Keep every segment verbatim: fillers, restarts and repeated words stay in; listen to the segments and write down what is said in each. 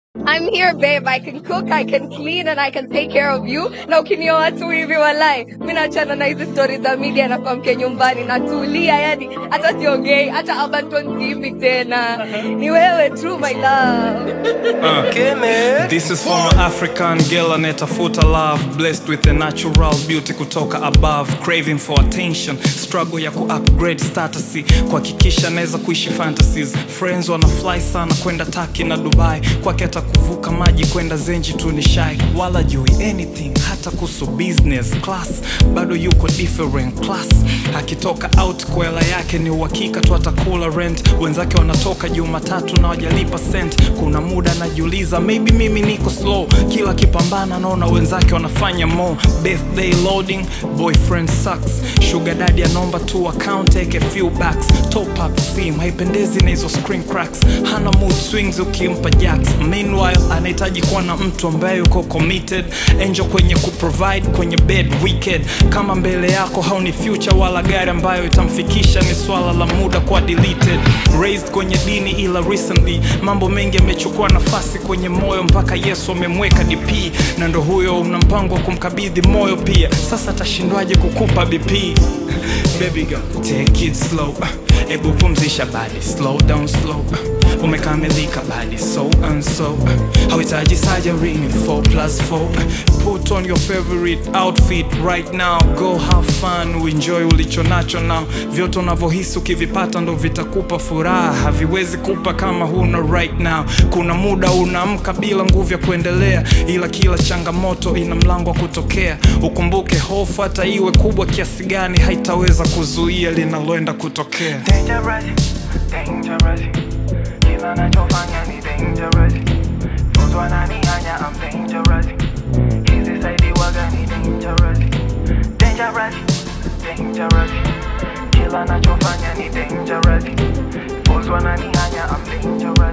I'm here, babe. I can cook, I can clean, and I can take care of you. Na ukinioa tu hivi walai. Mimi naachana na hizi stories za media na kwa mke nyumbani natulia, yani hata siongei, hata abandon hivi tena. Ni wewe true my love. Uh, okay, man. This is for my African girl anetafuta love, blessed with a natural beauty kutoka above, craving for attention, struggle ya ku-upgrade status, kuhakikisha naweza kuishi fantasies. Friends wana fly sana kwenda Turkey na Dubai, kwake hata kuvuka maji kwenda Zenji tu ni shy, wala jui anything hata kuhusu business class, bado yuko different class. Akitoka out kwa hela yake ni uhakika tu atakula rent. Wenzake wanatoka Jumatatu na wajalipa cent. Kuna muda najiuliza maybe mimi niko slow, kila kipambana naona wenzake wanafanya more. Birthday loading, boyfriend sucks, sugar daddy anomba tu account take a few backs, top up sim haipendezi na hizo screen cracks, hana mood swings ukimpa jacks. Meanwhile anahitaji kuwa na mtu ambaye yuko committed, angel kwenye kuprovide kwenye bed wicked. Kama mbele yako hauni future wala gari ambayo itamfikisha, ni swala la muda kwa deleted. Raised kwenye dini ila recently mambo mengi yamechukua nafasi kwenye moyo, mpaka Yesu amemweka D P, na ndo huyo una mpango kumkabidhi moyo pia. Sasa atashindwaje kukupa B P? Baby girl, take it slow, ebu pumzisha body, slow down slow, umekamilika body so and so, hauhitaji surgery ni four plus four. Put on your favorite outfit right now, go have fun, enjoy ulicho nacho now. Vyote unavyohisi ukivipata ndo vitakupa furaha, haviwezi kupa kama huna right now. Kuna muda unaamka bila nguvu ya kuendelea, ila kila changamoto ina mlango wa kutokea. Ukumbuke hofu hata iwe kubwa kiasi gani haitaweza kuzuia linaloenda kutokea. Dangerous, dangerous, kila nachofanya ni dangerous. Foto wananihanya I'm dangerous, hizi saidi waga ni dangerous. Dangerous, dangerous, kila nachofanya ni dangerous. Foto wananihanya I'm dangerous,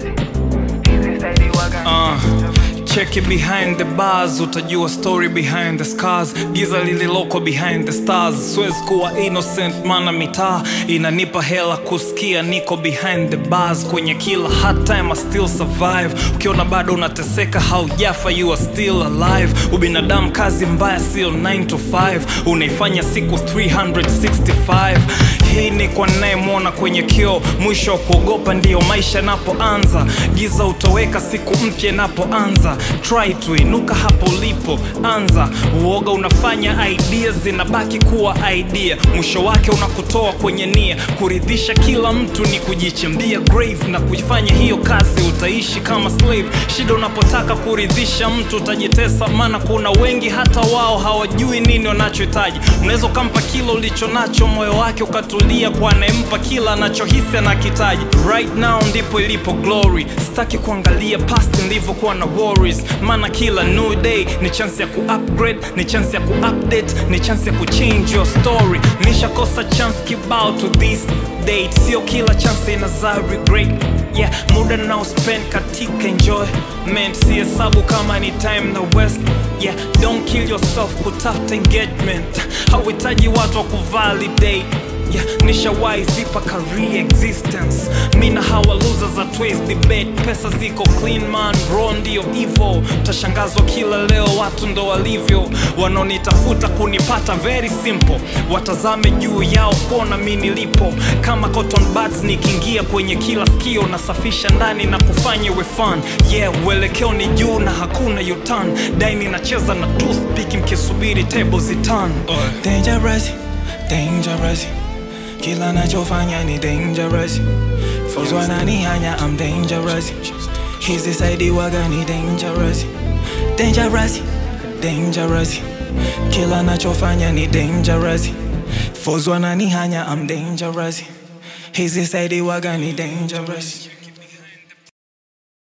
hizi saidi waga ni dangerous. Check it behind the bars, utajua story behind the scars. Giza lililoko behind the stars. Siwezi kuwa innocent mana mitaa inanipa hela kusikia niko behind the bars. Kwenye kila hard time I still survive. Ukiona bado unateseka haujafa you are still alive. Ubinadamu kazi mbaya sio nine to five, unaifanya siku three hundred sixty-five. Hii ni kwa nayemwona kwenye kio, mwisho wa kuogopa ndiyo maisha napoanza. Giza utoweka siku mpya napoanza. Try to inuka hapo ulipo anza. Uoga unafanya ideas zinabaki kuwa idea, mwisho wake unakutoa kwenye nia. Kuridhisha kila mtu ni kujichimbia grave, na kuifanya hiyo kazi utaishi kama slave. Shida unapotaka kuridhisha mtu utajitesa, maana kuna wengi hata wao hawajui nini wanachohitaji. Unaweza kumpa kilo ulicho nacho, moyo wake ukatulia kwa anempa kila anachohisi anakitaji. Right now ndipo ilipo glory, sitaki kuangalia past nilivyokuwa na worries, maana kila new day ni chance ya ku-upgrade, ni chance ya ku-update, ni chance ya ku-change your story. Nishakosa chance kibao to this date, sio kila chance inazaa regret. Yeah, muda now spend katika enjoyment, si hesabu kama ni time na west. Yeah, don't kill yourself kutafuta engagement, hauhitaji watu wa kuvalidate. Yeah, nishawahi zipa career existence, mina hawa losers at ways debate. Pesa ziko clean man, raw ndio evil. Tashangazwa kila leo watu ndo walivyo, wanaonitafuta kunipata very simple. Watazame juu yao kuona mimi nilipo, kama cotton buds nikiingia kwenye kila sikio. Nasafisha ndani na kufanya we fun. Yeah, uelekeo ni juu na hakuna U-turn. Daini nacheza na toothpick mkisubiri table ziturn. Dangerous, dangerous, kila nachofanya ni dangerous. Foes wananihanya I'm dangerous, hizi saidi waga ni dangerous. Dangerous, dangerous, kila nachofanya ni dangerous. Foes wananihanya I'm dangerous, hizi saidi waga ni dangerous.